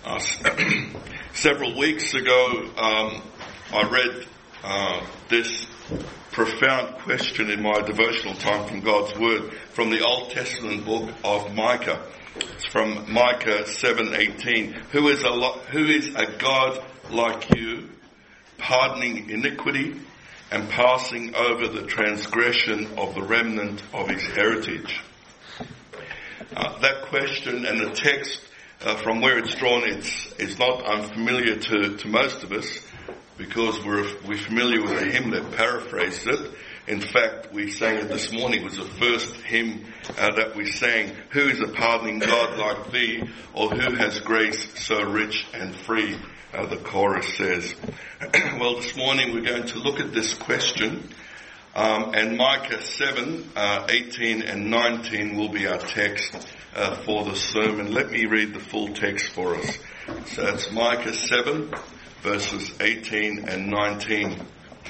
Several weeks ago, I read this profound question in my devotional time from God's Word from the Old Testament book of Micah. It's from Micah 7:18. Who is a God like you, pardoning iniquity and passing over the transgression of the remnant of his heritage? That question and the text from where it's drawn, it's not unfamiliar to most of us, because we're familiar with a hymn that paraphrased it. In fact, we sang it this morning. It was the first hymn that we sang. Who is a pardoning God like thee, or who has grace so rich and free? The chorus says. Well, this morning we're going to look at this question, and Micah 7:18 and 19 will be our text for the sermon. Let me read the full text for us. So it's Micah 7, verses 18 and 19.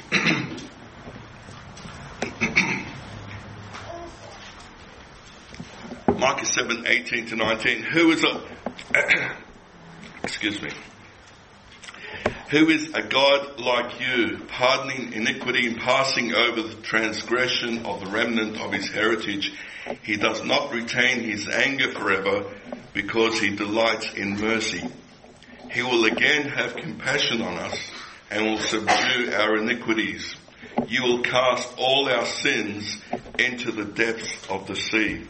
Micah 7:18 to 19. Who is a God like you, pardoning iniquity and passing over the transgression of the remnant of his heritage? He does not retain his anger forever, because he delights in mercy. He will again have compassion on us and will subdue our iniquities. You will cast all our sins into the depths of the sea.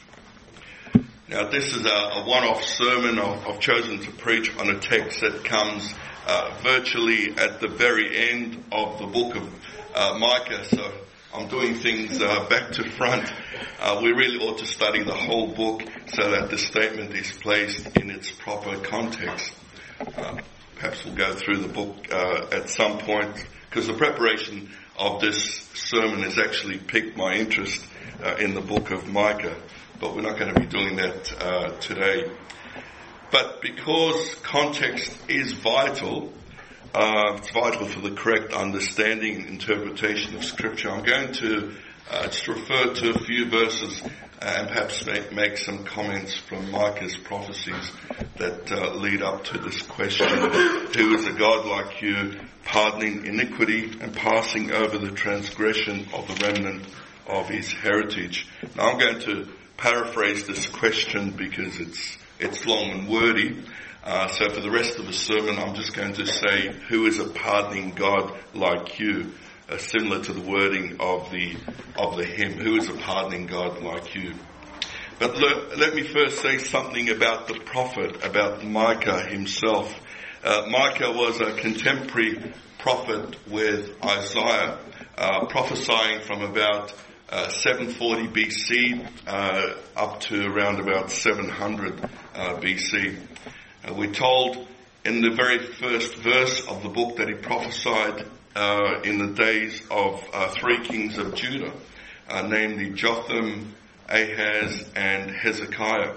Now, this is a one-off sermon I've chosen to preach on a text that comes virtually at the very end of the book of Micah. So I'm doing things back to front. We really ought to study the whole book so that the statement is placed in its proper context. Perhaps we'll go through the book at some point, because the preparation of this sermon has actually piqued my interest in the book of Micah. But we're not going to be doing that today. But because context is vital, it's vital for the correct understanding and interpretation of Scripture, I'm going to just refer to a few verses and perhaps make some comments from Micah's prophecies that lead up to this question. Who is a God like you, pardoning iniquity and passing over the transgression of the remnant of his heritage? Now I'm going to paraphrase this question because it's long and wordy. So for the rest of the sermon, I'm just going to say, who is a pardoning God like you? Similar to the wording of the hymn, who is a pardoning God like you? But let me first say something about the prophet, about Micah himself. Micah was a contemporary prophet with Isaiah, prophesying from about 740 BC up to around about 700 BC. We're told in the very first verse of the book that he prophesied in the days of three kings of Judah, namely Jotham, Ahaz, and Hezekiah.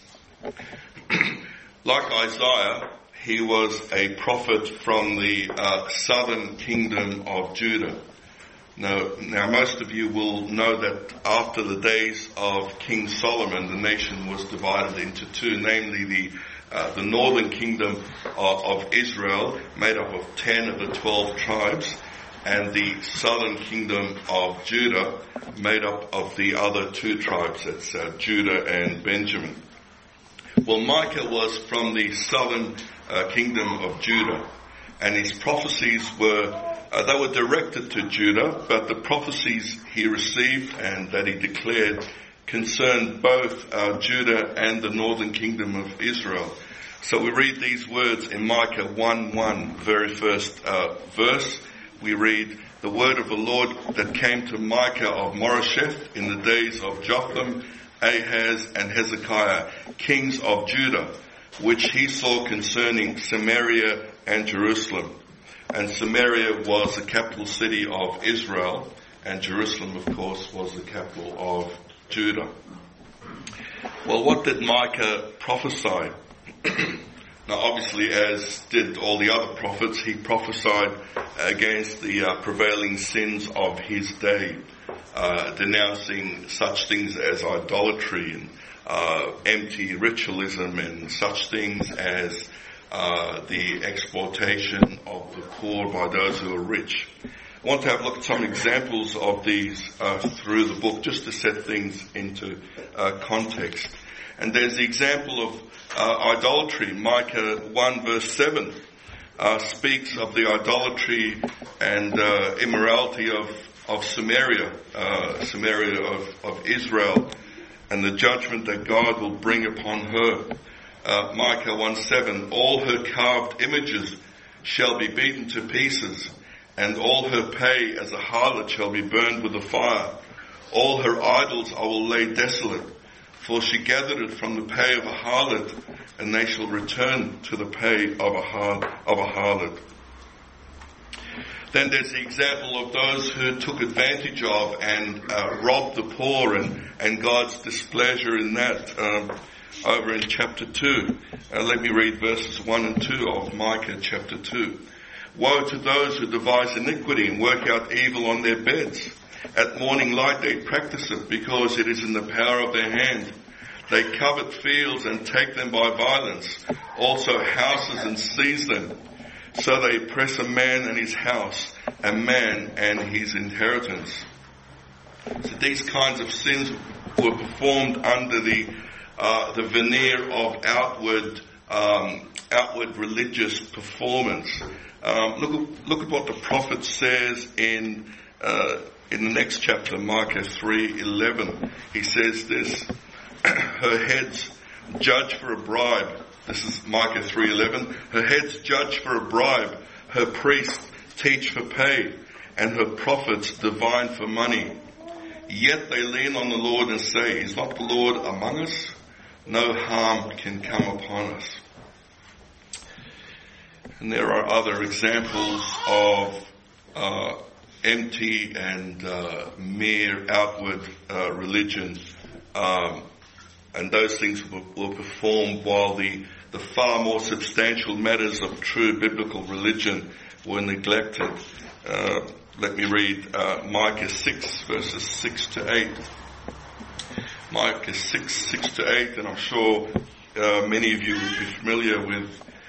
Like Isaiah, he was a prophet from the southern kingdom of Judah. Now, most of you will know that after the days of King Solomon, the nation was divided into two, namely the northern kingdom of Israel, made up of 10 of the 12 tribes, and the southern kingdom of Judah, made up of the other two tribes, that's Judah and Benjamin. Well, Micah was from the southern kingdom of Judah, and his prophecies were they were directed to Judah, but the prophecies he received and that he declared concerned both Judah and the northern kingdom of Israel. So we read these words in Micah 1:1, very first verse. We read, the word of the Lord that came to Micah of Moresheth in the days of Jotham, Ahaz, and Hezekiah, kings of Judah, which he saw concerning Samaria and Jerusalem. And Samaria was the capital city of Israel, and Jerusalem, of course, was the capital of Judah. Well, what did Micah prophesy? Now, obviously, as did all the other prophets, he prophesied against the prevailing sins of his day, denouncing such things as idolatry and empty ritualism and such things as the exploitation of the poor by those who are rich. I want to have a look at some examples of these through the book, just to set things into context. And there's the example of idolatry. Micah 1 verse 7 speaks of the idolatry and immorality of Samaria of Israel, and the judgment that God will bring upon her. Micah 1:7, all her carved images shall be beaten to pieces, and all her pay as a harlot shall be burned with a fire. All her idols I will lay desolate, for she gathered it from the pay of a harlot, and they shall return to the pay of a harlot. Then there's the example of those who took advantage of and robbed the poor, and God's displeasure in that. Over in chapter 2. Let me read verses 1 and 2 of Micah chapter 2. Woe to those who devise iniquity and work out evil on their beds. At morning light they practice it, because it is in the power of their hand. They covet fields and take them by violence, also houses and seize them. So they oppress a man and his house, a man and his inheritance. So these kinds of sins were performed under the veneer of outward religious performance. Look at what the prophet says in the next chapter, Micah 3:11. He says this: her heads judge for a bribe. This is Micah 3:11. Her heads judge for a bribe. Her priests teach for pay, and her prophets divine for money. Yet they lean on the Lord and say, is not the Lord among us? No harm can come upon us. And there are other examples of empty and mere outward religion, and those things were performed while the far more substantial matters of true biblical religion were neglected. Let me read Micah 6 verses 6 to 8. Micah 6 to 8, and I'm sure many of you will be familiar with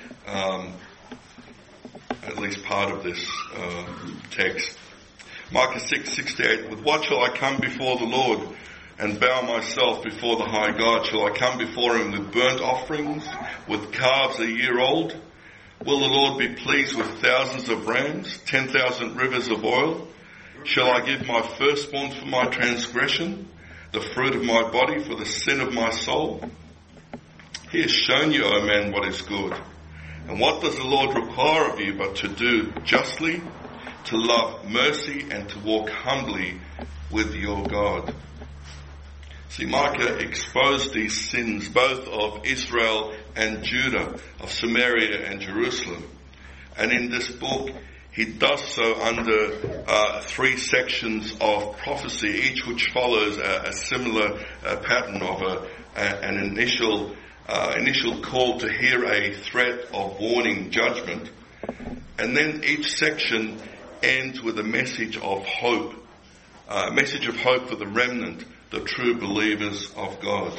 at least part of this text. Micah 6 to 8. With what shall I come before the Lord and bow myself before the high God? Shall I come before him with burnt offerings, with calves a year old? Will the Lord be pleased with thousands of rams, 10,000 rivers of oil? Shall I give my firstborn for my transgression, the fruit of my body for the sin of my soul? He has shown you, O man, what is good. And what does the Lord require of you but to do justly, to love mercy, and to walk humbly with your God? See, Micah exposed these sins both of Israel and Judah, of Samaria and Jerusalem. And in this book, he does so under three sections of prophecy, each which follows a similar pattern of an initial call to hear a threat of warning judgment. And then each section ends with a message of hope, a message of hope for the remnant, the true believers of God.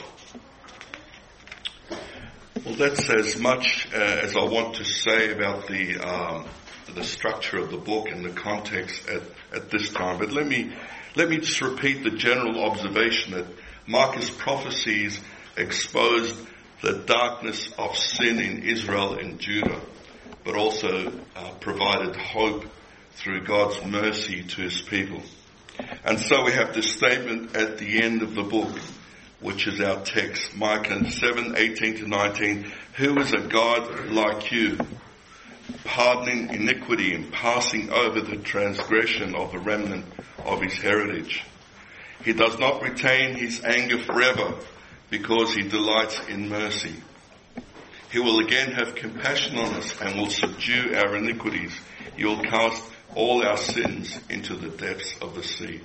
Well, that's as much as I want to say about the structure of the book and the context at this time. But let me just repeat the general observation that Micah's prophecies exposed the darkness of sin in Israel and Judah, but also provided hope through God's mercy to his people. And so we have this statement at the end of the book, which is our text, Micah 7:18 to 19. Who is a God like you, pardoning iniquity and passing over the transgression of the remnant of his heritage? He does not retain his anger forever, because he delights in mercy. He will again have compassion on us and will subdue our iniquities. He will cast all our sins into the depths of the sea.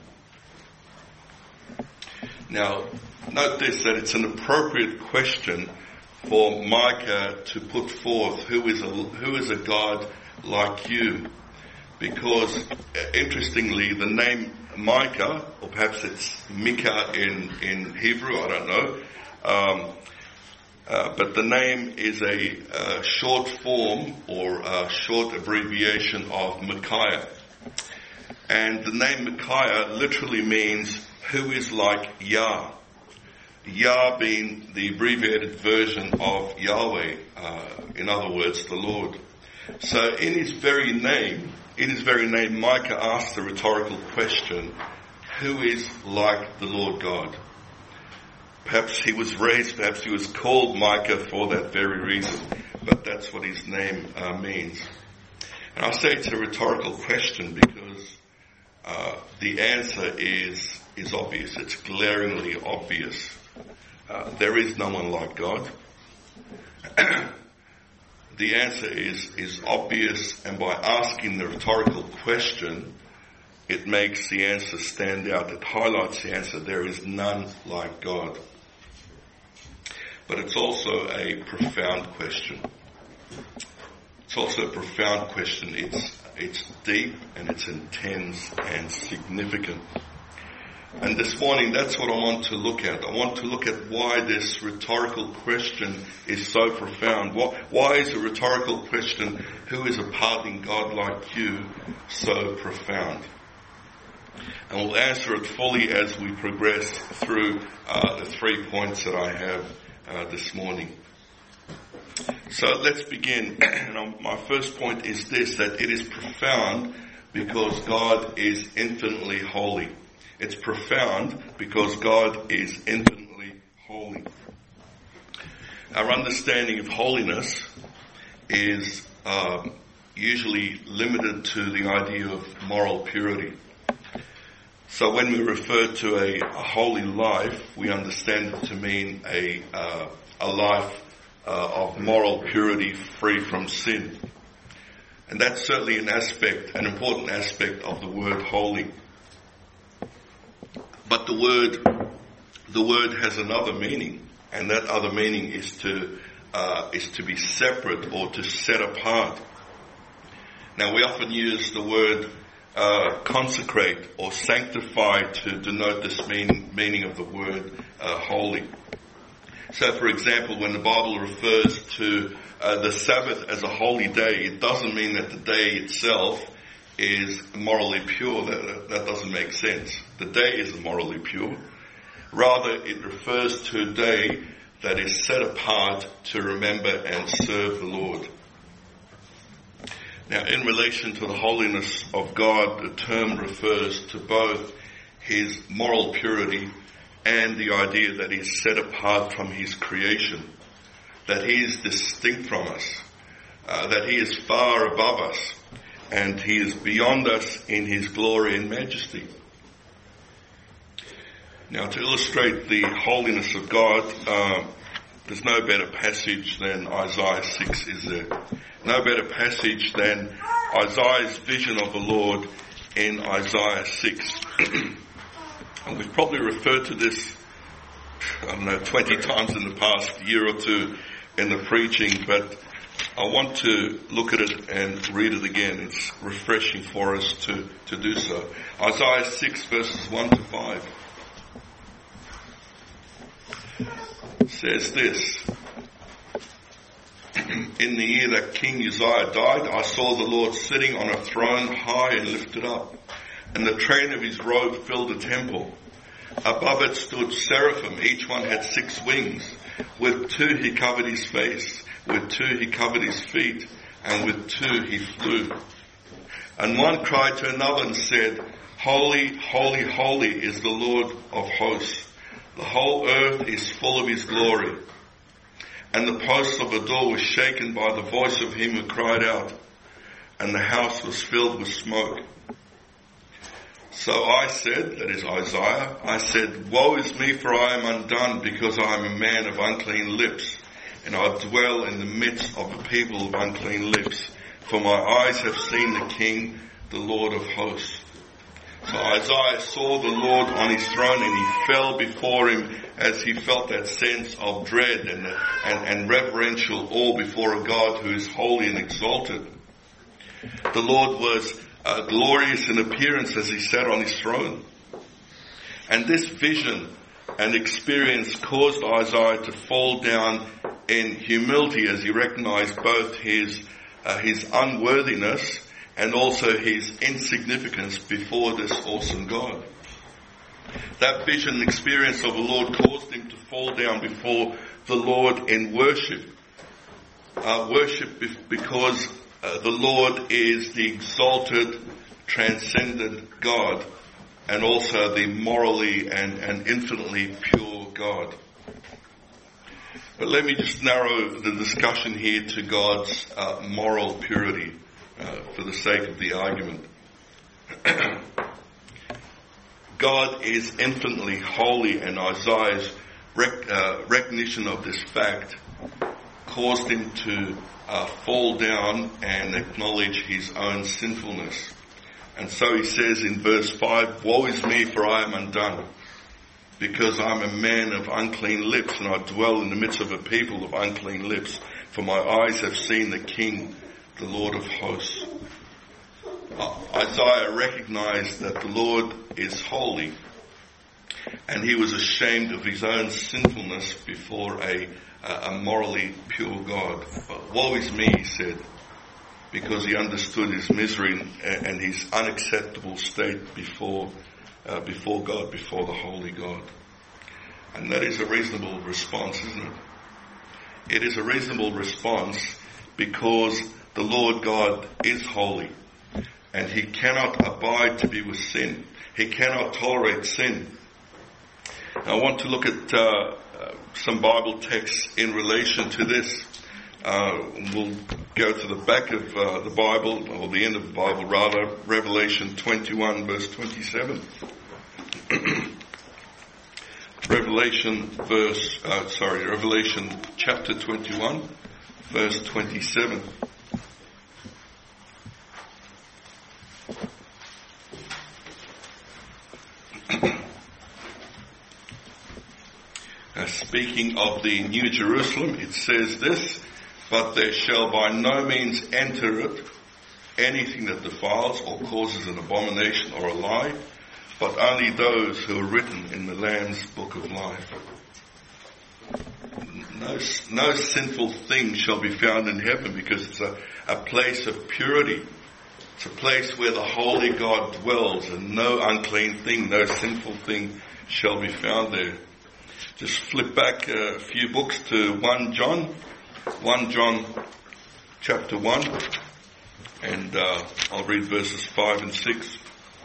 Now, note this, that it's an appropriate question for Micah to put forth, who is a God like you? Because, interestingly, the name Micah, or perhaps it's Micah in Hebrew, I don't know, but the name is a short form or a short abbreviation of Micaiah. And the name Micaiah literally means who is like Yah. Yah being the abbreviated version of Yahweh, in other words, the Lord. So in his very name, Micah asks the rhetorical question, who is like the Lord God? Perhaps he was called Micah for that very reason, but that's what his name means. And I say it's a rhetorical question because the answer is obvious. It's glaringly obvious. There is no one like God. The answer is obvious, and by asking the rhetorical question, it makes the answer stand out. It highlights the answer. There is none like God. But it's also a profound question. It's deep and it's intense and significant. And this morning, that's what I want to look at. I want to look at why this rhetorical question is so profound. Why is a rhetorical question, who is a pardoning God like you, so profound? And we'll answer it fully as we progress through the 3 points that I have this morning. So let's begin. My first point is this, that it is profound because God is infinitely holy. It's profound because God is infinitely holy. Our understanding of holiness is usually limited to the idea of moral purity. So when we refer to a holy life, we understand it to mean a life of moral purity, free from sin. And that's certainly an important aspect of the word holy. But the word has another meaning, and that other meaning is to be separate or to set apart. Now we often use the word consecrate or sanctify to denote this meaning of the word holy. So for example, when the Bible refers to the Sabbath as a holy day, it doesn't mean that the day itself is morally pure. That doesn't make sense. The day isn't morally pure. Rather, it refers to a day that is set apart to remember and serve the Lord. Now, in relation to the holiness of God, the term refers to both his moral purity and the idea that he is set apart from his creation, that he is distinct from us, that he is far above us, and he is beyond us in his glory and majesty. Now, to illustrate the holiness of God, there's no better passage than Isaiah 6, is there? No better passage than Isaiah's vision of the Lord in Isaiah 6. And we've probably referred to this, 20 times in the past year or two in the preaching, but I want to look at it and read it again. It's refreshing for us to do so. Isaiah 6 verses 1 to 5 says this. In the year that King Uzziah died, I saw the Lord sitting on a throne high and lifted up, and the train of his robe filled the temple. Above it stood seraphim, each one had 6 wings. With 2 he covered his face, with 2 he covered his feet, and with 2 he flew. And one cried to another and said, Holy, holy, holy is the Lord of hosts. The whole earth is full of his glory. And the posts of the door were shaken by the voice of him who cried out, and the house was filled with smoke. So I said, that is Isaiah, I said, Woe is me, for I am undone, because I am a man of unclean lips, and I dwell in the midst of a people of unclean lips. For my eyes have seen the King, the Lord of hosts. So Isaiah saw the Lord on his throne, and he fell before him as he felt that sense of dread and reverential awe before a God who is holy and exalted. The Lord was glorious in appearance as he sat on his throne. And this vision and experience caused Isaiah to fall down in humility as he recognized both his unworthiness and also his insignificance before this awesome God. That vision and experience of the Lord caused him to fall down before the Lord in worship. Because the Lord is the exalted, transcendent God, and also the morally and infinitely pure God. But let me just narrow the discussion here to God's moral purity for the sake of the argument. God is infinitely holy, and Isaiah's recognition of this fact caused him to fall down and acknowledge his own sinfulness. And so he says in verse 5, "Woe is me, for I am undone, because I am a man of unclean lips, and I dwell in the midst of a people of unclean lips. For my eyes have seen the King, the Lord of hosts." Isaiah recognized that the Lord is holy, and he was ashamed of his own sinfulness before a morally pure God. "But woe is me," he said, because he understood his misery and his unacceptable state before God, before the holy God. And that is a reasonable response, isn't it? It is a reasonable response because the Lord God is holy, and he cannot abide to be with sin. He cannot tolerate sin. Now, I want to look at some Bible texts in relation to this. We'll go to the back of the Bible, or the end of the Bible rather, Revelation 21 verse 27. Revelation chapter 21 verse 27. Speaking of the New Jerusalem, it says this: "But there shall by no means enter it anything that defiles or causes an abomination or a lie, but only those who are written in the Lamb's book of life." No sinful thing shall be found in heaven, because it's a place of purity. It's a place where the holy God dwells, and no unclean thing, no sinful thing shall be found there. Just flip back a few books to 1 John chapter 1, and I'll read verses 5 and 6.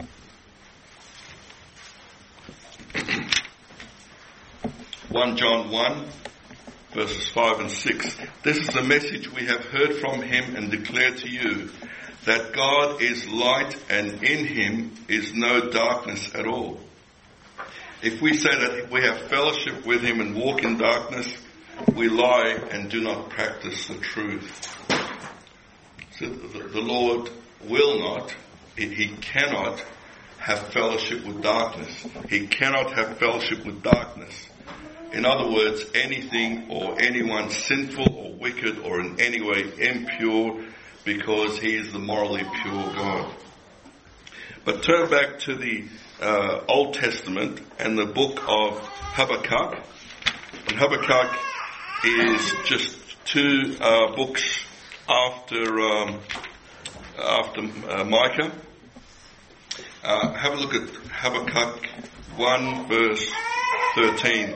1 John 1, verses 5 and 6. "This is the message we have heard from him and declare to you, that God is light, and in him is no darkness at all. If we say that we have fellowship with him and walk in darkness, we lie and do not practice the truth." So the Lord will not, he cannot have fellowship with darkness. He cannot have fellowship with darkness. In other words, anything or anyone sinful or wicked or in any way impure, because he is the morally pure God. But turn back to the Old Testament and the book of Habakkuk. And Habakkuk is just two books after Micah. Have a look at Habakkuk 1 verse 13.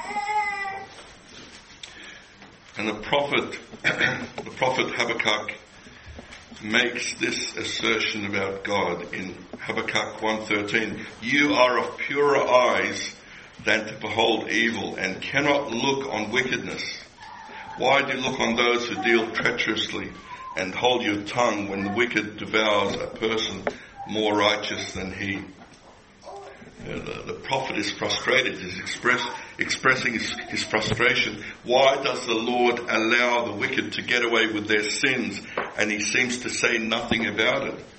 And the prophet Habakkuk makes this assertion about God in Habakkuk 1:13. "You are of purer eyes than to behold evil, and cannot look on wickedness. Why do you look on those who deal treacherously, and hold your tongue when the wicked devours a person more righteous than he?" The prophet is frustrated. He's expressing his frustration. Why does the Lord allow the wicked to get away with their sins, and he seems to say nothing about it?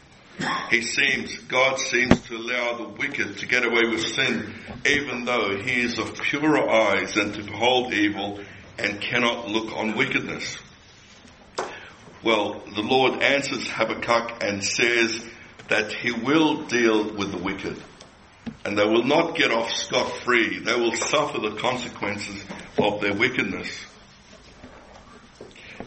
God seems to allow the wicked to get away with sin, even though he is of purer eyes than to behold evil and cannot look on wickedness. Well, the Lord answers Habakkuk and says that he will deal with the wicked, and they will not get off scot-free. They will suffer the consequences of their wickedness.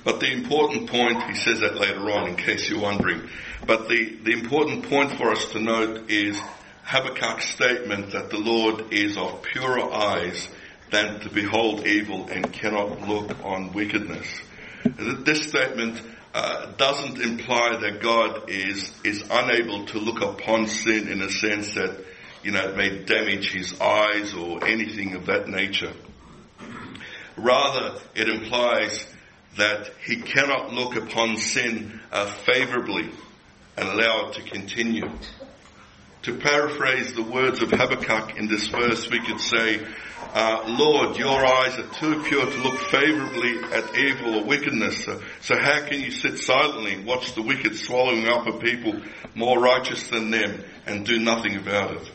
But the important point, he says that later on in case you're wondering, but the important point for us to note is Habakkuk's statement that the Lord is of purer eyes than to behold evil and cannot look on wickedness. This statement doesn't imply that God is unable to look upon sin in a sense that, it may damage his eyes or anything of that nature. Rather, it implies that he cannot look upon sin favorably and allow it to continue. To paraphrase the words of Habakkuk in this verse, we could say, Lord, your eyes are too pure to look favorably at evil or wickedness. So how can you sit silently and watch the wicked swallowing up a people more righteous than them and do nothing about it?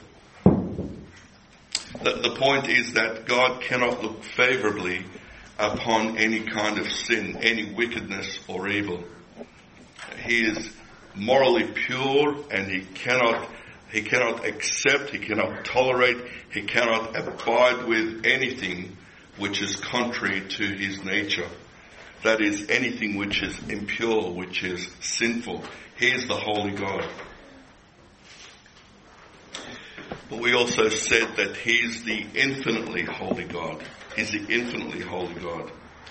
The point is that God cannot look favorably upon any kind of sin, any wickedness or evil. He is morally pure, and he cannot accept, he cannot tolerate, he cannot abide with anything which is contrary to his nature. That is, anything which is impure, which is sinful. He is the holy God. But we also said that he's the infinitely holy God. He's the infinitely holy God.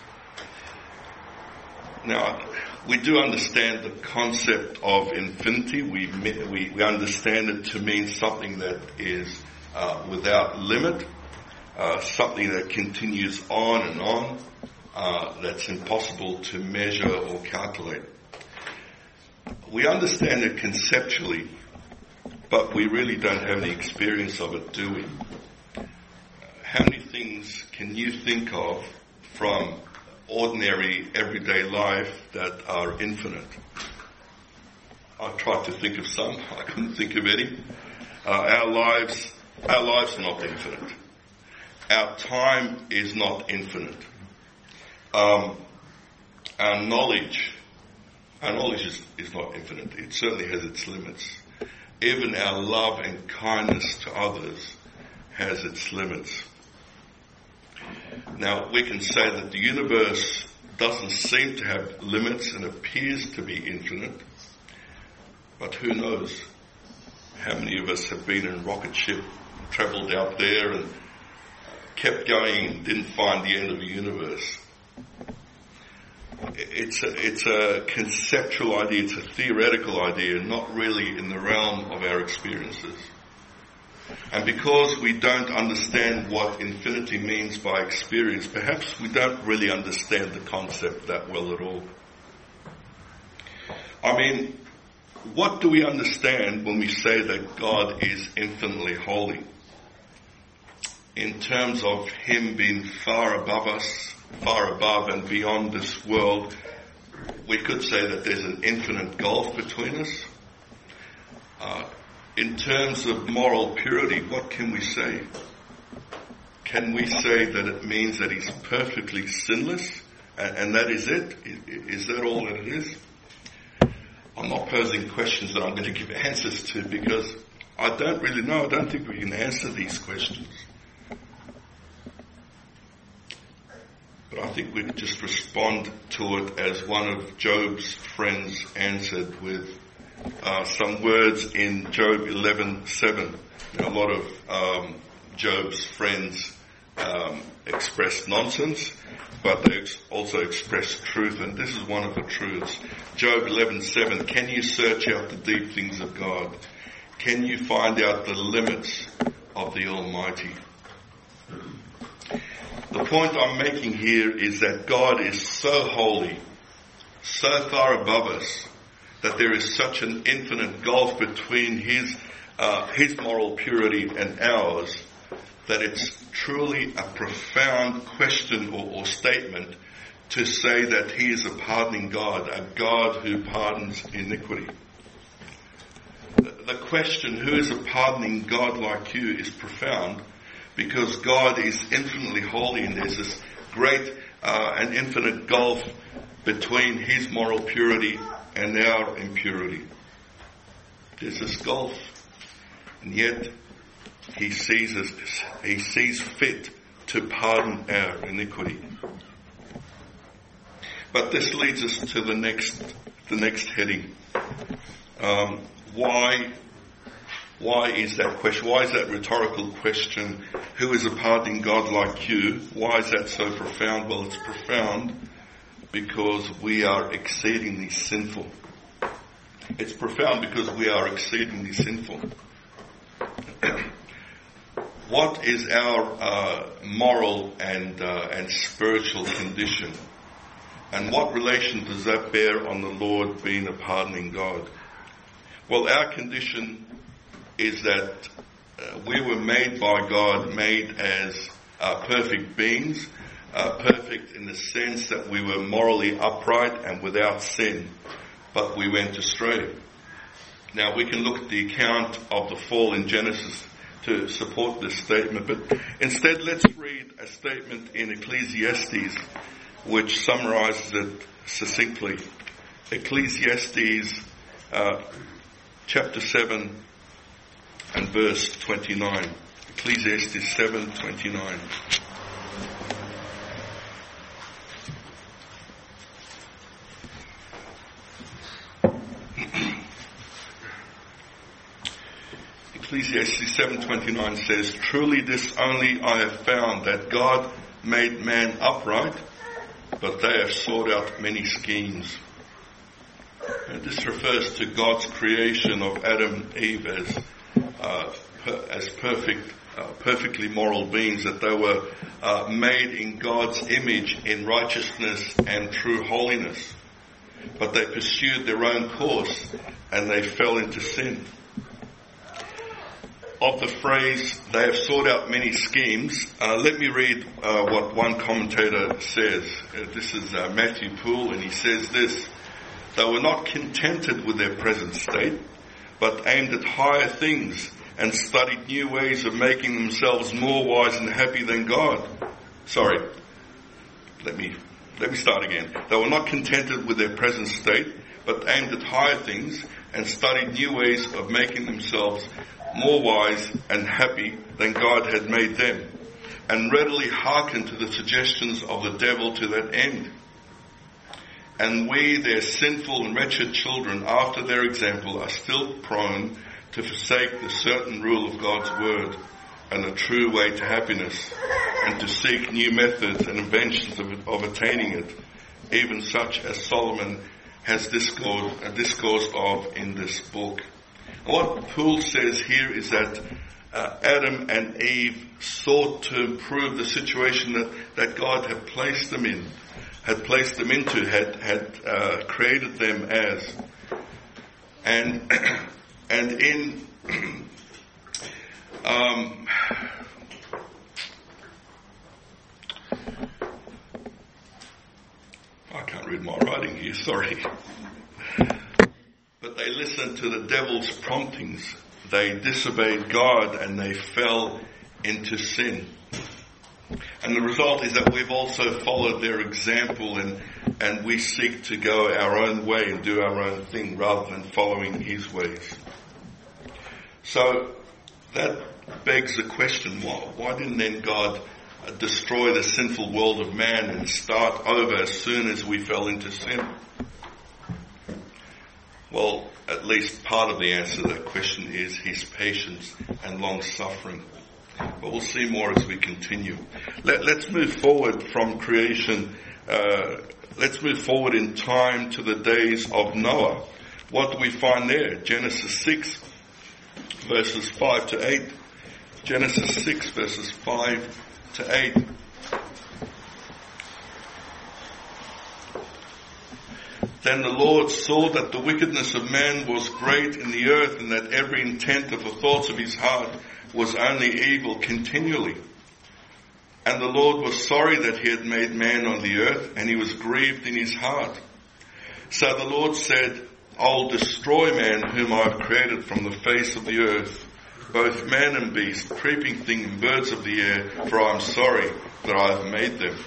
Now, we do understand the concept of infinity. We understand it to mean something that is without limit, something that continues on and on, that's impossible to measure or calculate. We understand it conceptually, but we really don't have any experience of it, do we? How many things can you think of from ordinary, everyday life that are infinite? I tried to think of some. I couldn't think of any. Our lives are not infinite. Our time is not infinite. Our knowledge is not infinite. It certainly has its limits. Even our love and kindness to others has its limits. Now, we can say that the universe doesn't seem to have limits and appears to be infinite, but who knows how many of us have been in a rocket ship, travelled out there and kept going and didn't find the end of the universe. It's a conceptual idea, it's a theoretical idea, not really in the realm of our experiences. And because we don't understand what infinity means by experience, perhaps we don't really understand the concept that well at all. I mean, what do we understand when we say that God is infinitely holy? In terms of him being far above us, far above and beyond this world, we could say that there's an infinite gulf between us. In terms of moral purity, what can we say? Can we say that it means that he's perfectly sinless and that is it? Is that all that it is? I'm not posing questions that I'm going to give answers to because I don't really know. I don't think we can answer these questions. But I think we can just respond to it as one of Job's friends answered with some words in Job 11:7. A lot of Job's friends express nonsense, but they also express truth, and this is one of the truths. Job 11:7, can you search out the deep things of God? Can you find out the limits of the Almighty? The point I'm making here is that God is so holy, so far above us, that there is such an infinite gulf between his moral purity and ours, that it's truly a profound question or statement to say that he is a pardoning God, a God who pardons iniquity. The question, who is a pardoning God like you, is profound, because God is infinitely holy and there's this great and infinite gulf between his moral purity and our impurity. There's this gulf, and yet he sees fit to pardon our iniquity. But this leads us to the next heading. Why is that question? Why is that rhetorical question? Who is a pardoning God like you? Why is that so profound? Well, it's profound because we are exceedingly sinful. It's profound because we are exceedingly sinful. What is our moral and spiritual condition? And what relation does that bear on the Lord being a pardoning God? Well, our condition is that we were made by God, made as perfect beings, perfect in the sense that we were morally upright and without sin, but we went astray. Now, we can look at the account of the fall in Genesis to support this statement, but instead let's read a statement in Ecclesiastes which summarizes it succinctly. Ecclesiastes chapter 7 and verse 29. Ecclesiastes 7:29. Ecclesiastes 7:29 says, "Truly this only I have found, that God made man upright, but they have sought out many schemes." And this refers to God's creation of Adam and Eve as perfectly moral beings, that they were made in God's image in righteousness and true holiness. But they pursued their own course and they fell into sin. Of the phrase, "they have sought out many schemes," let me read what one commentator says. This is Matthew Poole, and he says this: "They were not contented with their present state, but aimed at higher things and studied new ways of making themselves more wise and happy than God." Sorry, let me start again. "They were not contented with their present state, but aimed at higher things and studied new ways of making themselves more wise and happy than God had made them, and readily hearkened to the suggestions of the devil to that end. And we, their sinful and wretched children, after their example, are still prone to forsake the certain rule of God's word and the true way to happiness, and to seek new methods and inventions of attaining it, even such as Solomon has discoursed of in this book." What Poole says here is that Adam and Eve sought to improve the situation that God had placed them in, had created them as. And in I can't read my writing here, sorry. But they listened to the devil's promptings. They disobeyed God and they fell into sin. And the result is that we've also followed their example, and we seek to go our own way and do our own thing rather than following his ways. So that begs the question, why didn't then God destroy the sinful world of man and start over as soon as we fell into sin? Well, at least part of the answer to that question is his patience and long-suffering. But we'll see more as we continue. Let's move forward from creation. Let's move forward in time to the days of Noah. What do we find there? Genesis 6, verses 5 to 8. Genesis 6, verses 5 to 8. "Then the Lord saw that the wickedness of man was great in the earth, and that every intent of the thoughts of his heart was only evil continually. And the Lord was sorry that he had made man on the earth, and he was grieved in his heart. So the Lord said, I'll destroy man whom I have created from the face of the earth, both man and beast, creeping thing and birds of the air, for I am sorry that I have made them."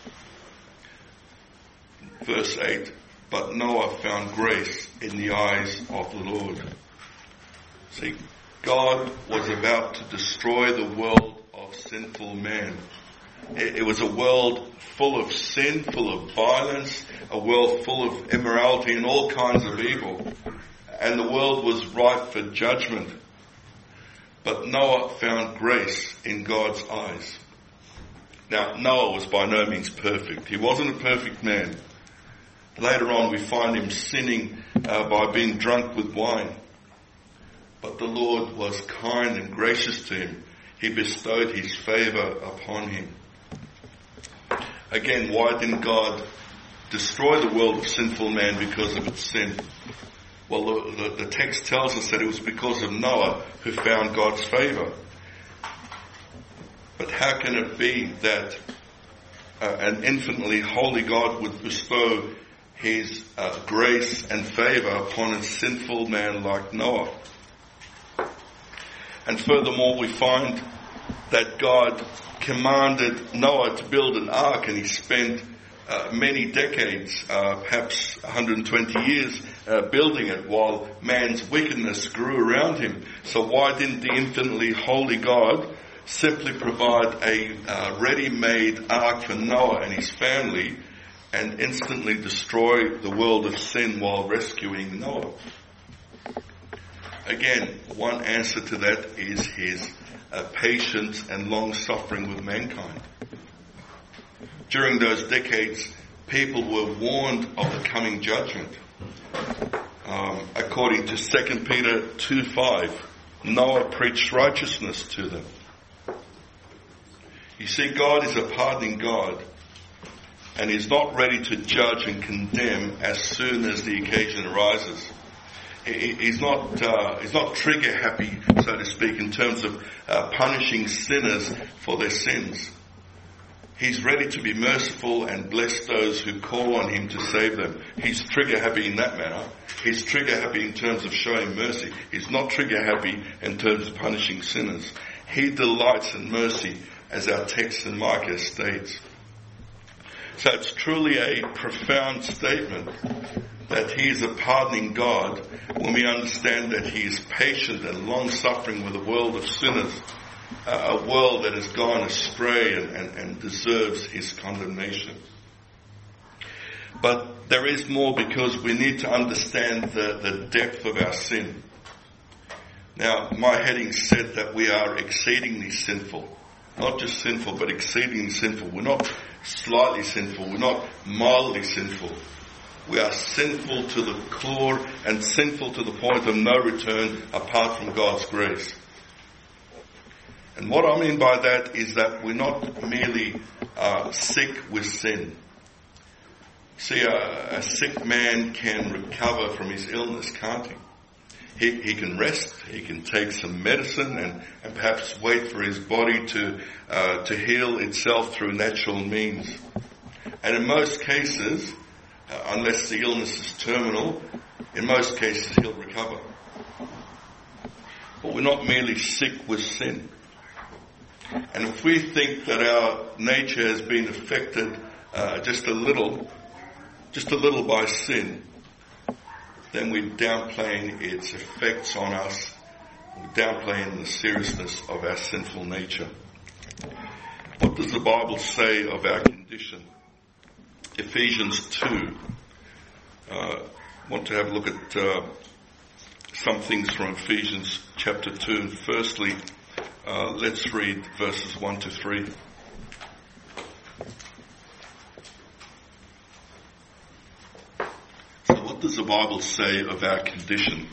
Verse 8. "But Noah found grace in the eyes of the Lord." See, God was about to destroy the world of sinful man. It was a world full of sin, full of violence, a world full of immorality and all kinds of evil. And the world was ripe for judgment. But Noah found grace in God's eyes. Now, Noah was by no means perfect. He wasn't a perfect man. Later on, we find him sinning by being drunk with wine. But the Lord was kind and gracious to him. He bestowed his favor upon him. Again, why didn't God destroy the world of sinful man because of its sin? Well, the text tells us that it was because of Noah who found God's favor. But how can it be that an infinitely holy God would bestow his grace and favor upon a sinful man like Noah? And furthermore, we find that God commanded Noah to build an ark, and he spent many decades, perhaps 120 years, building it while man's wickedness grew around him. So why didn't the infinitely holy God simply provide a ready-made ark for Noah and his family and instantly destroy the world of sin while rescuing Noah? Again, one answer to that is his patience and long-suffering with mankind. During those decades, people were warned of the coming judgment. According to 2 Peter 2:5, Noah preached righteousness to them. You see, God is a pardoning God, and He's not ready to judge and condemn as soon as the occasion arises. He's not trigger happy, so to speak, in terms of punishing sinners for their sins. He's ready to be merciful and bless those who call on Him to save them. He's trigger happy in that manner. He's trigger happy in terms of showing mercy. He's not trigger happy in terms of punishing sinners. He delights in mercy, as our text in Micah states. So it's truly a profound statement that He is a pardoning God when we understand that He is patient and long-suffering with a world of sinners, a world that has gone astray and deserves His condemnation. But there is more, because we need to understand the depth of our sin. Now, my heading said that we are exceedingly sinful. Not just sinful, but exceedingly sinful. We're not slightly sinful. We're not mildly sinful. We are sinful to the core and sinful to the point of no return apart from God's grace. And what I mean by that is that we're not merely sick with sin. See, a sick man can recover from his illness, can't he? He can rest, he can take some medicine and perhaps wait for his body to heal itself through natural means. And in most cases, unless the illness is terminal, in most cases he'll recover. But we're not merely sick with sin. And if we think that our nature has been affected just a little by sin, then we're downplaying its effects on us. We're downplaying the seriousness of our sinful nature. What does the Bible say of our condition? Ephesians 2. I want to have a look at some things from Ephesians chapter 2. And firstly, let's read verses 1 to 3. What does the Bible say of our condition?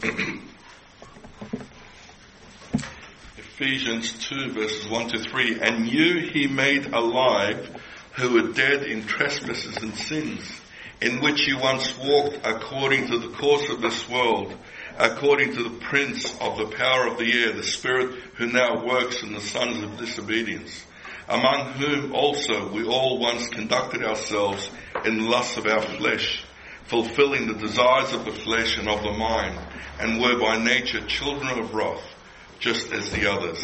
Ephesians 2 verses 1 to 3. And you He made alive who were dead in trespasses and sins, in which you once walked according to the course of this world, according to the prince of the power of the air, the spirit who now works in the sons of disobedience, among whom also we all once conducted ourselves in lusts of our flesh, fulfilling the desires of the flesh and of the mind, and were by nature children of wrath, just as the others.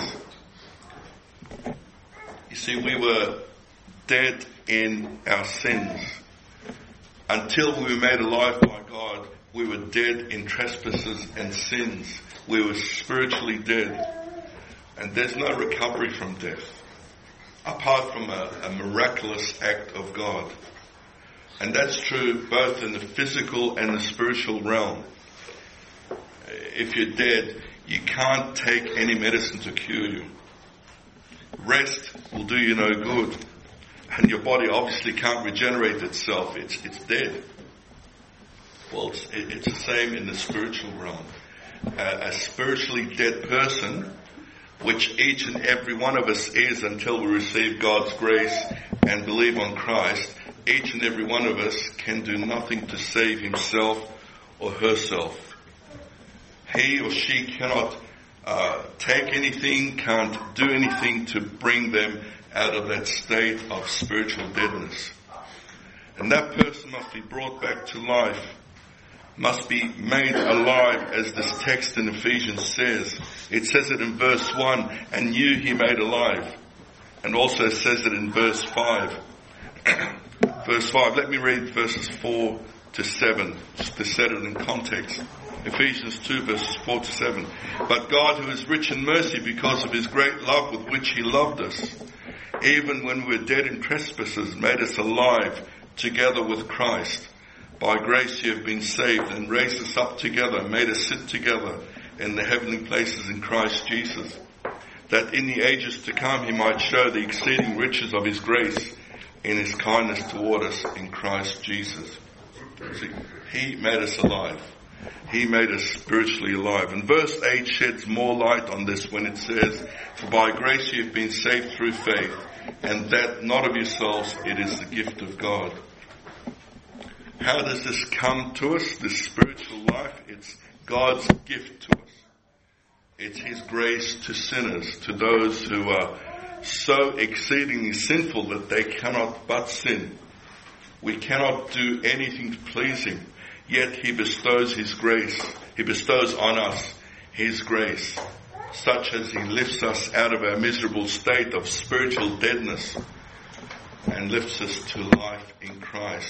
You see, we were dead in our sins. Until we were made alive by God, we were dead in trespasses and sins. We were spiritually dead. And there's no recovery from death. apart from a miraculous act of God. And that's true both in the physical and the spiritual realm. If you're dead, you can't take any medicine to cure you. Rest will do you no good. And your body obviously can't regenerate itself. It's dead. Well, it's the same in the spiritual realm. A spiritually dead person, which each and every one of us is until we receive God's grace and believe on Christ, each and every one of us can do nothing to save himself or herself. He or she cannot take anything, can't do anything to bring them out of that state of spiritual deadness. And that person must be brought back to life, must be made alive, as this text in Ephesians says. It says it in verse 1, and you he made alive. And also says it in verse 5. Verse 5, let me read verses 4 to 7, just to set it in context. Ephesians 2 verses 4 to 7. But God, who is rich in mercy because of his great love with which he loved us, even when we were dead in trespasses, made us alive together with Christ. By grace you have been saved, and raised us up together, made us sit together in the heavenly places in Christ Jesus, that in the ages to come he might show the exceeding riches of his grace in his kindness toward us in Christ Jesus. See, he made us alive. He made us spiritually alive. And verse 8 sheds more light on this when it says, for by grace you have been saved through faith, and that not of yourselves, it is the gift of God. How does this come to us, this spiritual life? It's God's gift to us. It's his grace to sinners, to those who are so exceedingly sinful that they cannot but sin. We cannot do anything to please him. Yet he bestows his grace. He bestows on us his grace, such as he lifts us out of our miserable state of spiritual deadness and lifts us to life in Christ.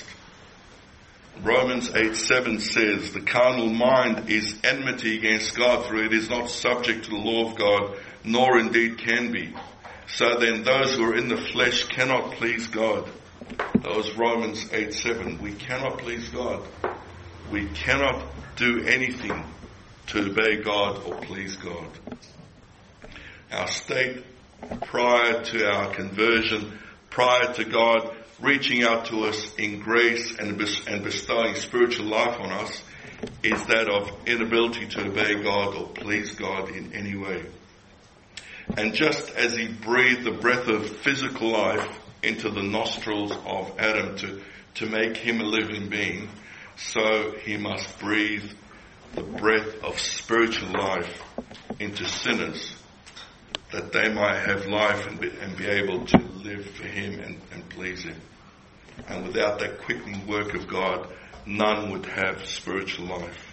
Romans 8:7 says, the carnal mind is enmity against God, for it is not subject to the law of God, nor indeed can be. So then those who are in the flesh cannot please God. That was Romans 8:7. We cannot please God. We cannot do anything to obey God or please God. Our state prior to our conversion, prior to God reaching out to us in grace and bestowing spiritual life on us, is that of inability to obey God or please God in any way. And just as he breathed the breath of physical life into the nostrils of Adam to make him a living being, so he must breathe the breath of spiritual life into sinners, that they might have life and be able to live for him and please him. And without that quickening work of God, none would have spiritual life.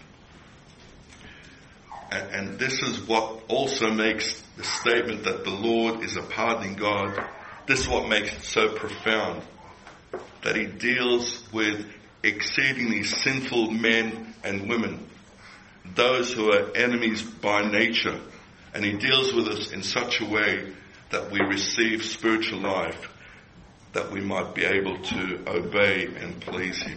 And this is what also makes the statement that the Lord is a pardoning God, this is what makes it so profound, that he deals with exceedingly sinful men and women, those who are enemies by nature, and he deals with us in such a way that we receive spiritual life, that we might be able to obey and please him.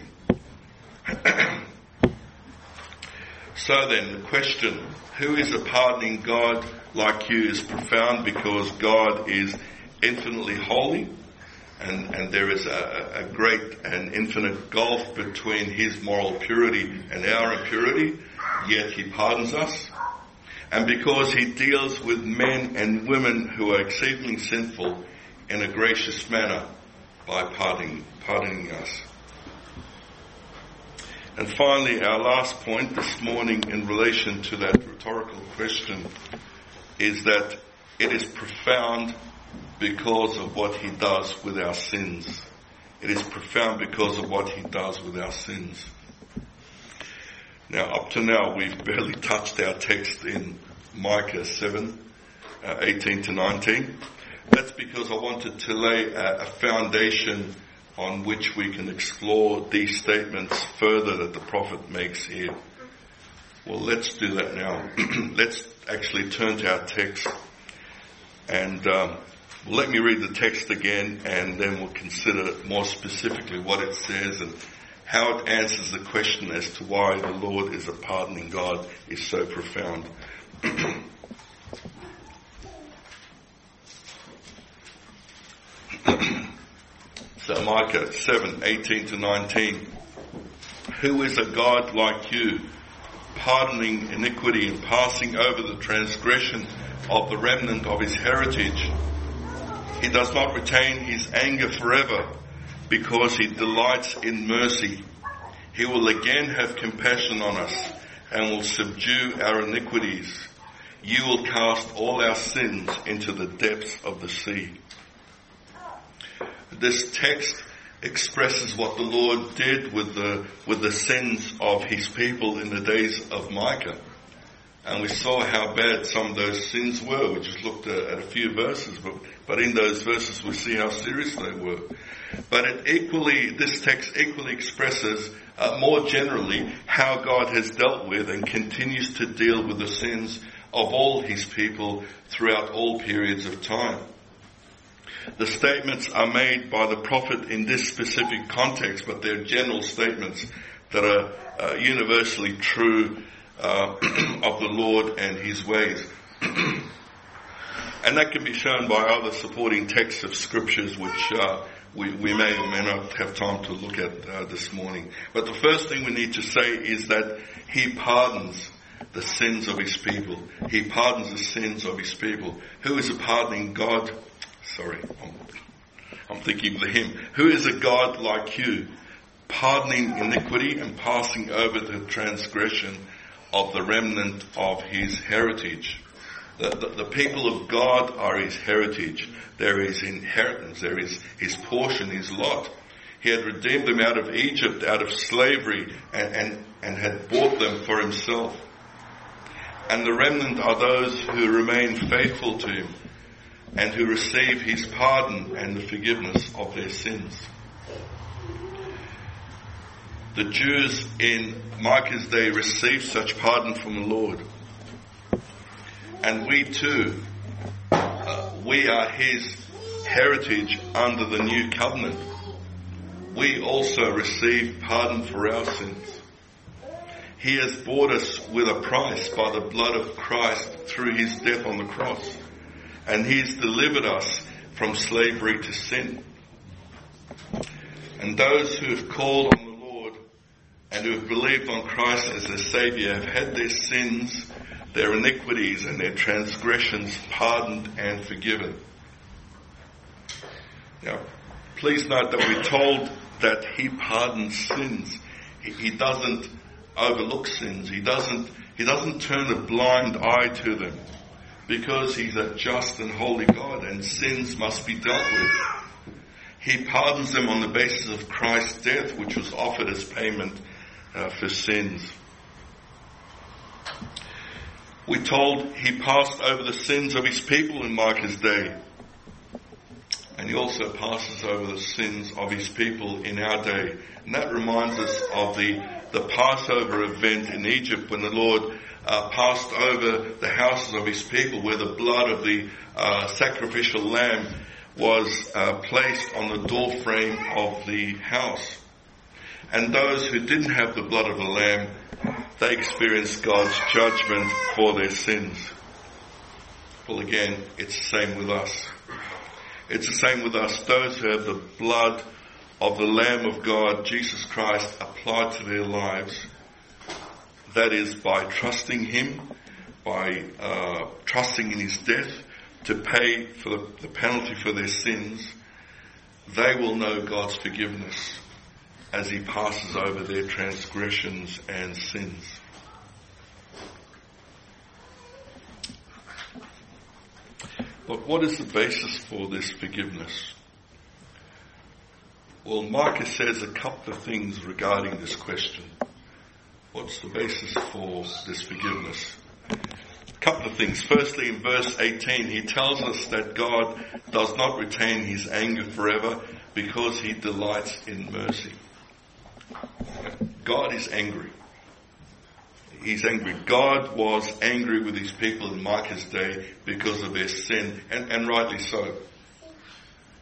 So then, the question, who is a pardoning God like you, is profound, because God is infinitely holy, and there is a great and infinite gulf between his moral purity and our impurity, yet he pardons us. And because he deals with men and women who are exceedingly sinful in a gracious manner by pardoning us. And finally, our last point this morning in relation to that rhetorical question is that it is profound because of what he does with our sins. It is profound because of what he does with our sins. Now, up to now, we've barely touched our text in Micah 7, 18 to 19. That's because I wanted to lay a foundation on which we can explore these statements further that the prophet makes here. Well, let's do that now. Let's actually turn to our text and Well, let me read the text again, and then we'll consider more specifically what it says and how it answers the question as to why the Lord is a pardoning God is so profound. So Micah 7:18-19. Who is a God like you, pardoning iniquity and passing over the transgression of the remnant of his heritage? He does not retain his anger forever, because he delights in mercy. He will again have compassion on us and will subdue our iniquities. You will cast all our sins into the depths of the sea. This text expresses what the Lord did with the sins of his people in the days of Micah. And we saw how bad some of those sins were. We just looked at a few verses, but in those verses we see how serious they were. But this text equally expresses more generally how God has dealt with and continues to deal with the sins of all his people throughout all periods of time. The statements are made by the prophet in this specific context, but they're general statements that are universally true of the Lord and his ways. And that can be shown by other supporting texts of scriptures which we may or may not have time to look at this morning. But the first thing we need to say is that he pardons the sins of his people. He pardons the sins of his people. Who is a pardoning God? Sorry, I'm thinking of the hymn. Who is a God like you, pardoning iniquity and passing over the transgression of the remnant of his heritage? The people of God are his heritage. They're his inheritance. They're his portion, his lot. He had redeemed them out of Egypt, out of slavery, and had bought them for himself. And the remnant are those who remain faithful to him and who receive his pardon and the forgiveness of their sins. The Jews in Micah's day received such pardon from the Lord. And we too, we are his heritage under the new covenant. We also receive pardon for our sins. He has bought us with a price by the blood of Christ through his death on the cross. And he's delivered us from slavery to sin. And those who have called on the Lord and who have believed on Christ as their Saviour have had their sins, their iniquities and their transgressions pardoned and forgiven. Now, please note that we're told that he pardons sins. He doesn't overlook sins. He doesn't turn a blind eye to them, because he's a just and holy God and sins must be dealt with. He pardons them on the basis of Christ's death, which was offered as payment for sins. We're told he passed over the sins of his people in Micah's day. And he also passes over the sins of his people in our day. And that reminds us of the Passover event in Egypt, when the Lord passed over the houses of his people, where the blood of the sacrificial lamb was placed on the doorframe of the house. And those who didn't have the blood of the lamb, they experienced God's judgment for their sins. Well, again, it's the same with us. It's the same with us. Those who have the blood of the Lamb of God, Jesus Christ, applied to their lives, that is by trusting him, by trusting in his death to pay for the penalty for their sins, they will know God's forgiveness as he passes over their transgressions and sins. But what is the basis for this forgiveness? Well, Micah says a couple of things regarding this question. What's the basis for this forgiveness? A couple of things. Firstly, in verse 18, he tells us that God does not retain his anger forever because he delights in mercy. God is angry. He's angry. God was angry with his people in Micah's day because of their sin, and rightly so.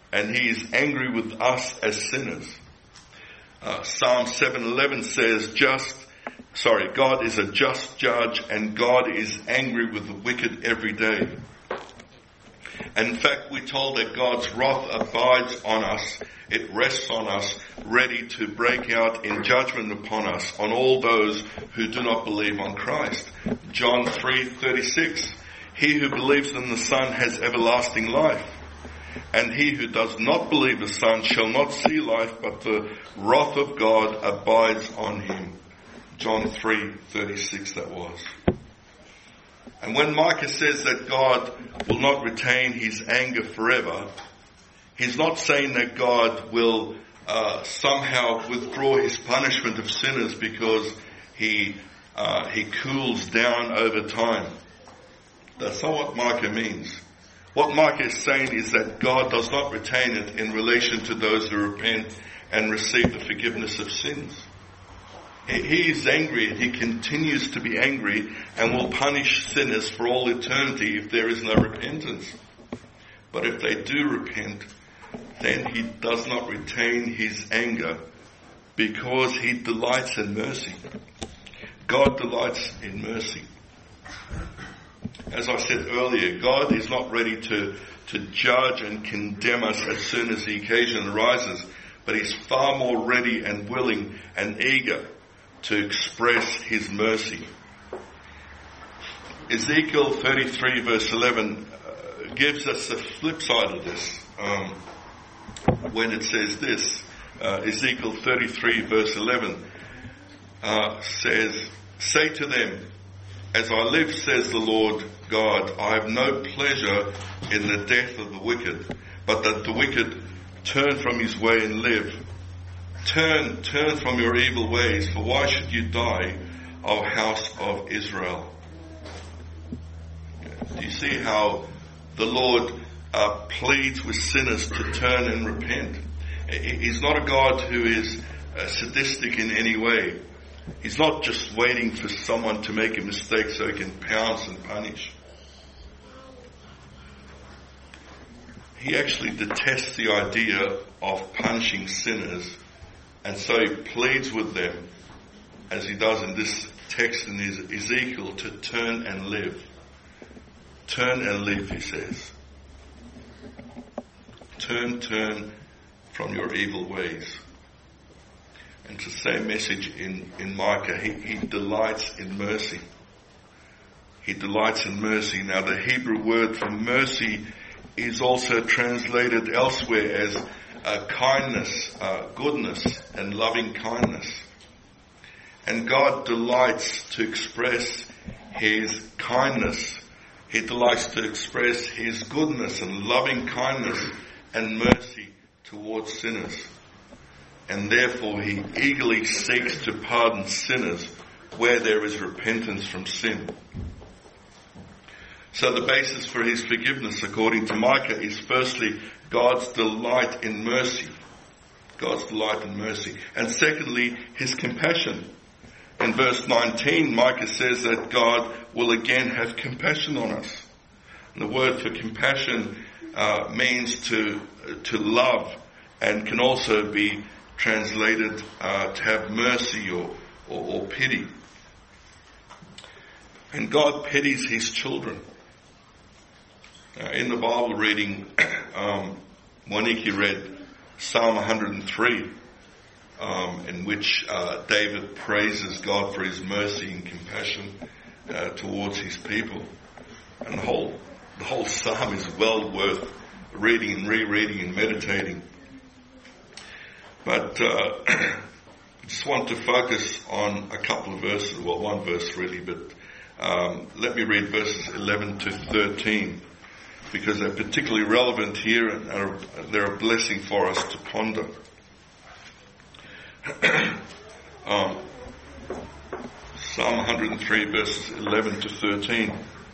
and he is angry with us as sinners. Psalm 7:11 says, God is a just judge, and God is angry with the wicked every day. And in fact, we're told that God's wrath abides on us. It rests on us, ready to break out in judgment upon us, on all those who do not believe on Christ. John 3:36, he who believes in the Son has everlasting life, and he who does not believe the Son shall not see life, but the wrath of God abides on him. John 3:36 that was. And when Micah says that God will not retain his anger forever, he's not saying that God will somehow withdraw his punishment of sinners because he cools down over time. That's not what Micah means. What Micah is saying is that God does not retain it in relation to those who repent and receive the forgiveness of sins. He is angry, and he continues to be angry, and will punish sinners for all eternity if there is no repentance. But if they do repent, then he does not retain his anger, because he delights in mercy. God delights in mercy. As I said earlier, God is not ready to judge and condemn us as soon as the occasion arises, but he's far more ready and willing and eager to express his mercy. Ezekiel 33 verse 11 gives us the flip side of this when it says this. Ezekiel 33 verse 11 says, say to them, as I live, says the Lord God, I have no pleasure in the death of the wicked, but that the wicked turn from his way and live. Turn from your evil ways, for why should you die, O house of Israel? Do you see how the Lord pleads with sinners to turn and repent? He's not a God who is sadistic in any way. He's not just waiting for someone to make a mistake so he can pounce and punish. He actually detests the idea of punishing sinners, and so he pleads with them, as he does in this text in Ezekiel, to turn and live. Turn and live, he says. Turn from your evil ways. And it's the same message in Micah. He delights in mercy. He delights in mercy. Now the Hebrew word for mercy is also translated elsewhere as kindness, goodness, and loving kindness. And God delights to express his kindness. He delights to express his goodness and loving kindness and mercy towards sinners. And therefore he eagerly seeks to pardon sinners where there is repentance from sin. So the basis for his forgiveness, according to Micah, is firstly God's delight in mercy. God's delight in mercy. And secondly, his compassion. In verse 19, Micah says that God will again have compassion on us. And the word for compassion means to love, and can also be translated to have mercy or pity. And God pities his children. In the Bible reading, Monique read Psalm 103, in which David praises God for his mercy and compassion towards his people. And the whole psalm is well worth reading and rereading and meditating. But I just want to focus on a couple of verses, well, one verse really, but let me read verses 11 to 13, because they're particularly relevant here and they're a blessing for us to ponder. Psalm 103 verses 11 to 13.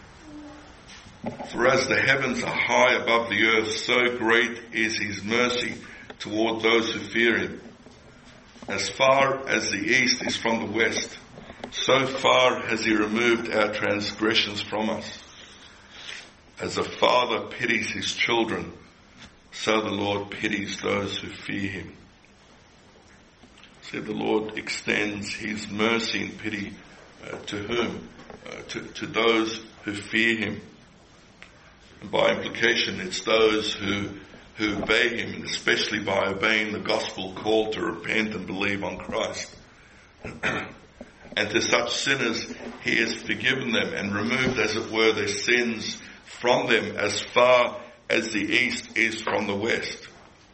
For as the heavens are high above the earth, so great is his mercy toward those who fear him. As far as the east is from the west, so far has he removed our transgressions from us. As a father pities his children, so the Lord pities those who fear him. See, the Lord extends his mercy and pity to whom? To those who fear him. And by implication, it's those who obey him, and especially by obeying the gospel call to repent and believe on Christ. And to such sinners, he has forgiven them and removed, as it were, their sins from them as far as the east is from the west.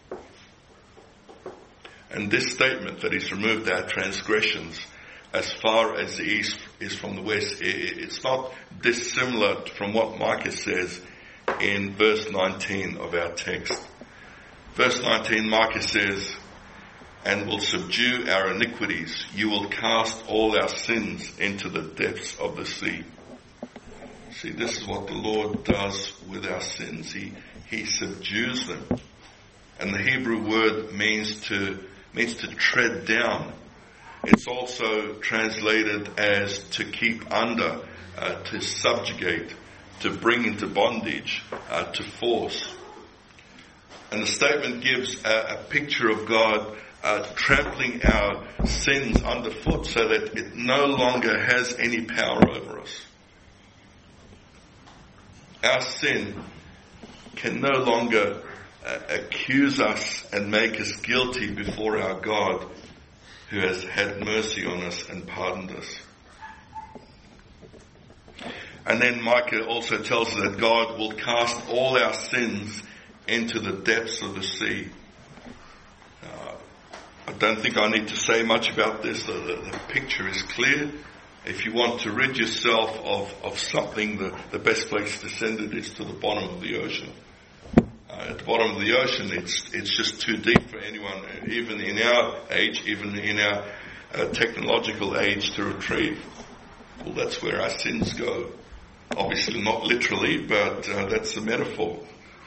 And this statement that he's removed our transgressions as far as the east is from the west, it's not dissimilar from what Micah says in verse 19 of our text. Verse 19, Micah says, "And will subdue our iniquities. You will cast all our sins into the depths of the sea." See, this is what the Lord does with our sins. He subdues them. And the Hebrew word means to tread down. It's also translated as to keep under, to subjugate, to bring into bondage, to force. And the statement gives a picture of God trampling our sins underfoot so that it no longer has any power over us. Our sin can no longer accuse us and make us guilty before our God, who has had mercy on us and pardoned us. And then Micah also tells us that God will cast all our sins into the depths of the sea. I don't think I need to say much about this. The picture is clear. If you want to rid yourself of something, the best place to send it is to the bottom of the ocean. At the bottom of the ocean, it's just too deep for anyone, even in our age, even in our technological age, to retrieve. Well, that's where our sins go. Obviously not literally, but that's the metaphor.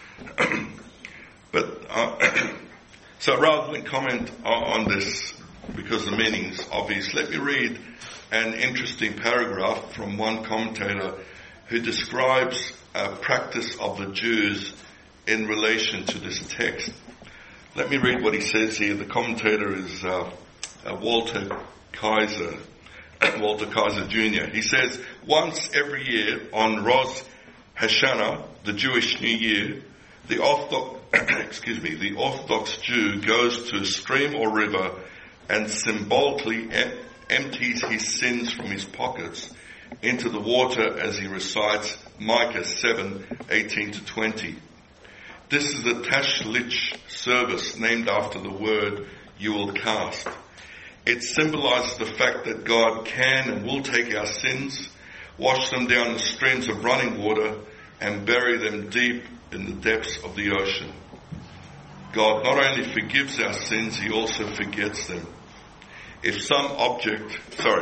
So rather than comment on this, because the meaning's obvious, let me read an interesting paragraph from one commentator who describes a practice of the Jews in relation to this text. Let me read what he says here. The commentator is Walter Kaiser Jr. He says, "Once every year on Rosh Hashanah, the Jewish New Year, the Orthodox Jew goes to a stream or river and symbolically empties his sins from his pockets into the water as he recites Micah 7:18-20. This is the Tashlich service named after the word you will cast. It symbolizes the fact that God can and will take our sins, wash them down the streams of running water, and bury them deep in the depths of the ocean. God not only forgives our sins, he also forgets them. If some object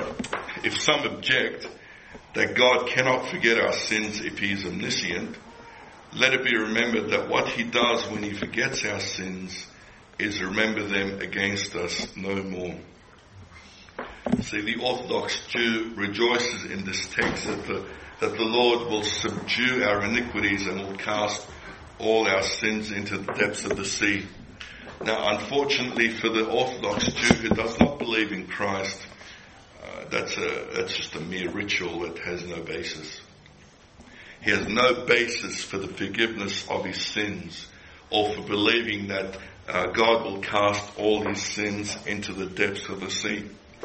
that God cannot forget our sins if he is omniscient, let it be remembered that what he does when he forgets our sins is remember them against us no more." See, the Orthodox Jew rejoices in this text that the Lord will subdue our iniquities and will cast all our sins into the depths of the sea. Now, unfortunately for the Orthodox Jew who does not believe in Christ, that's just a mere ritual that has no basis. He has no basis for the forgiveness of his sins or for believing that God will cast all his sins into the depths of the sea.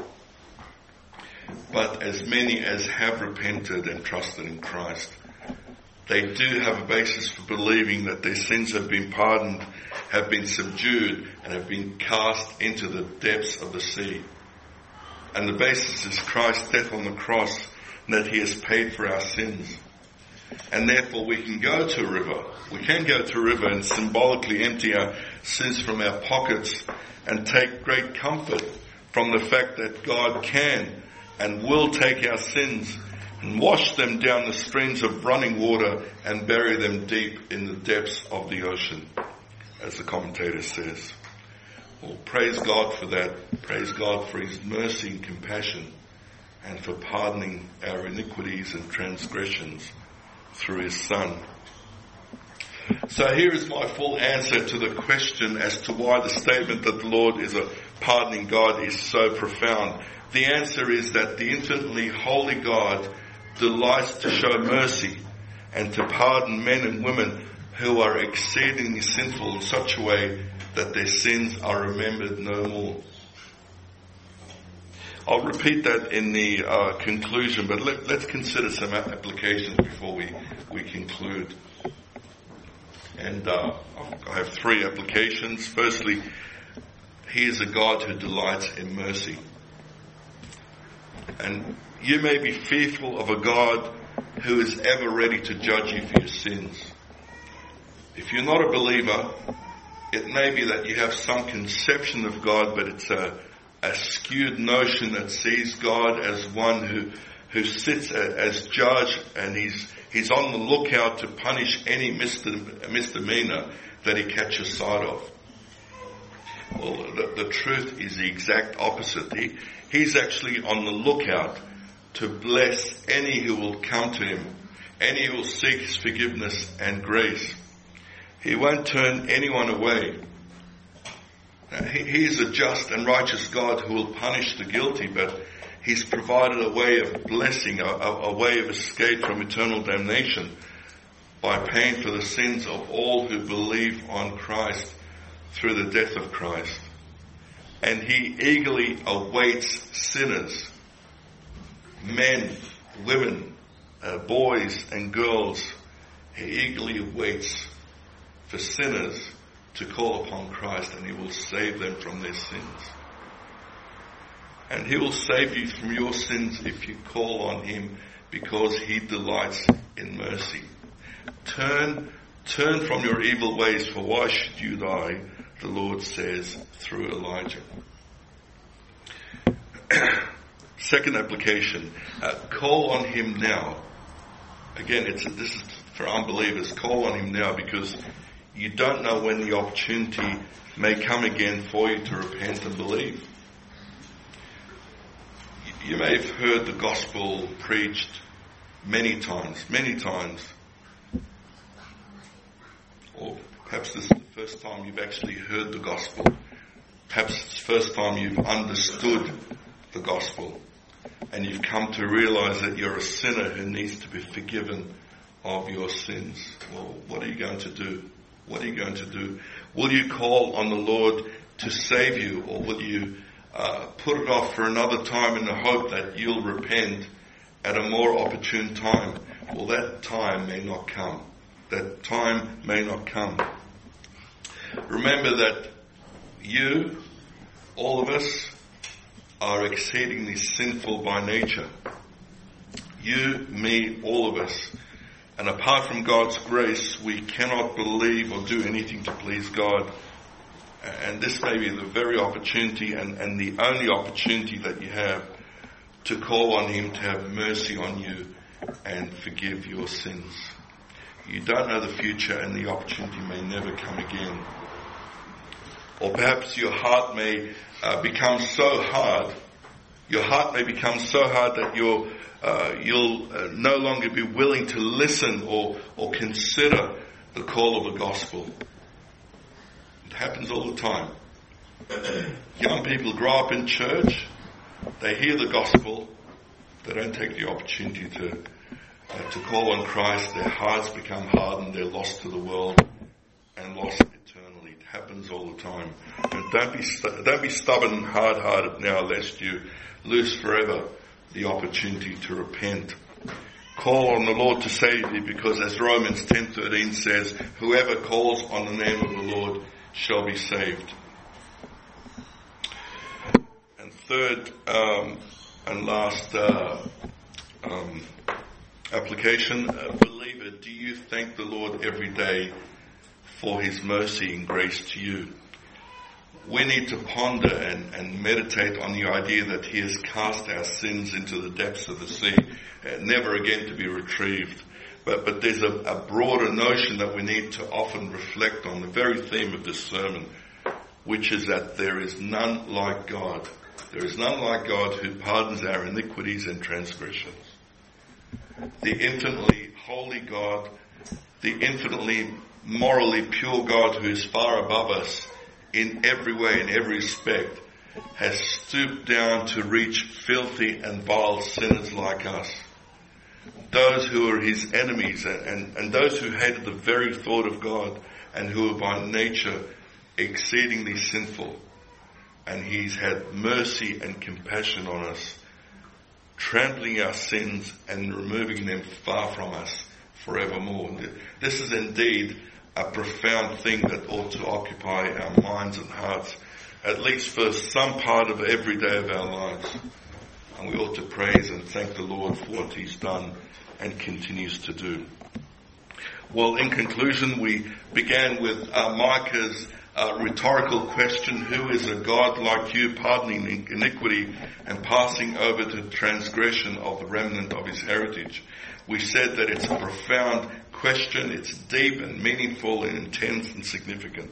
But as many as have repented and trusted in Christ, they do have a basis for believing that their sins have been pardoned, have been subdued, and have been cast into the depths of the sea. And the basis is Christ's death on the cross, and that he has paid for our sins. And therefore we can go to a river. We can go to a river and symbolically empty our sins from our pockets and take great comfort from the fact that God can and will take our sins and wash them down the streams of running water and bury them deep in the depths of the ocean, as the commentator says. Well, praise God for that. Praise God for his mercy and compassion and for pardoning our iniquities and transgressions through his Son. So here is my full answer to the question as to why the statement that the Lord is a pardoning God is so profound. The answer is that the infinitely holy God delights to show mercy and to pardon men and women who are exceedingly sinful in such a way that their sins are remembered no more. I'll repeat that in the conclusion, but let's consider some applications before we conclude. And I have 3 applications. Firstly, He is a God who delights in mercy. And you may be fearful of a God who is ever ready to judge you for your sins. If you're not a believer, it may be that you have some conception of God, but it's a skewed notion that sees God as one who sits as judge, and he's on the lookout to punish any misdemeanor that he catches sight of. Well, the truth is the exact opposite. He's actually on the lookout to bless any who will come to him, any who will seek his forgiveness and grace. He won't turn anyone away. He is a just and righteous God who will punish the guilty, but He's provided a way of blessing, a way of escape from eternal damnation by paying for the sins of all who believe on Christ through the death of Christ. And He eagerly awaits sinners, men, women, boys and girls. He eagerly awaits for sinners to call upon Christ, and He will save them from their sins. And He will save you from your sins if you call on Him, because He delights in mercy. Turn from your evil ways, for why should you die? The Lord says through Elijah. Second application, call on Him now. Again, this is for unbelievers. Call on Him now, because you don't know when the opportunity may come again for you to repent and believe. You may have heard the gospel preached many times. Or perhaps this is the first time you've actually heard the gospel. Perhaps it's the first time you've understood the gospel, and you've come to realize that you're a sinner who needs to be forgiven of your sins. Well, what are you going to do? What are you going to do? Will you call on the Lord to save you, or will you put it off for another time in the hope that you'll repent at a more opportune time? Well, that time may not come. That time may not come. Remember that you, all of us, are exceedingly sinful by nature. You, me, all of us. And apart from God's grace, we cannot believe or do anything to please God. And this may be the very opportunity and the only opportunity that you have to call on Him to have mercy on you and forgive your sins. You don't know the future, and the opportunity may never come again. Or perhaps your heart may become so hard. Your heart may become so hard that you'll no longer be willing to listen or consider the call of the gospel. It happens all the time. Young people grow up in church, they hear the gospel, they don't take the opportunity to call on Christ. Their hearts become hardened, they're lost to the world and lost eternally. It happens all the time. And don't be stubborn and hard-hearted now, lest you lose forever the opportunity to repent. Call on the Lord to save you, because as Romans 10:13 says, whoever calls on the name of the Lord shall be saved. And third and last application, believer, do you thank the Lord every day for His mercy and grace to you? We need to ponder and meditate on the idea that He has cast our sins into the depths of the sea, never again to be retrieved. But there's a broader notion that we need to often reflect on, the very theme of this sermon, which is that there is none like God. There is none like God who pardons our iniquities and transgressions. The infinitely holy God, the infinitely morally pure God who is far above us in every way, in every respect, has stooped down to reach filthy and vile sinners like us. Those who are his enemies and those who hated the very thought of God and who are by nature exceedingly sinful. And he's had mercy and compassion on us, trampling our sins and removing them far from us forevermore. This is indeed a profound thing that ought to occupy our minds and hearts, at least for some part of every day of our lives. And we ought to praise and thank the Lord for what he's done and continues to do. Well, in conclusion, we began with Micah's rhetorical question, who is a God like you, pardoning iniquity and passing over the transgression of the remnant of his heritage? We said that it's a profound question, it's deep and meaningful and intense and significant.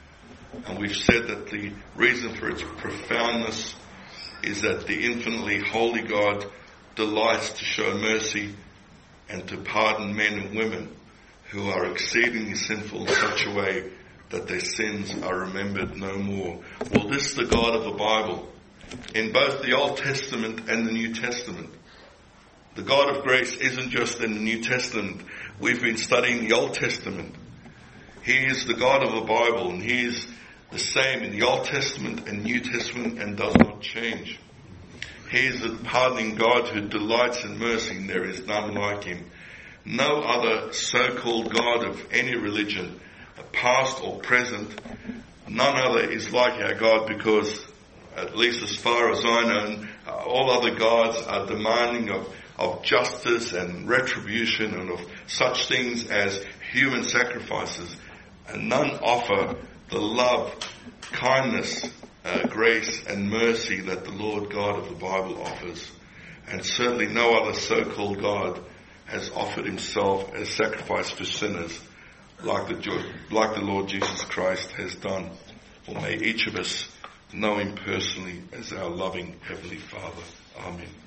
And we've said that the reason for its profoundness is that the infinitely holy God delights to show mercy and to pardon men and women who are exceedingly sinful in such a way that their sins are remembered no more. Well, this is the God of the Bible, in both the Old Testament and the New Testament. The God of grace isn't just in the New Testament. We've been studying the Old Testament. He is the God of the Bible, and he is the same in the Old Testament and New Testament and does not change. He is the pardoning God who delights in mercy, and there is none like him. No other so-called God of any religion, past or present, none other is like our God, because, at least as far as I know, all other gods are demanding of justice and retribution and of such things as human sacrifices, and none offer the love, kindness, grace and mercy that the Lord God of the Bible offers. And certainly no other so-called God has offered himself as sacrifice for sinners like the Lord Jesus Christ has done. Or may each of us know him personally as our loving Heavenly Father. Amen.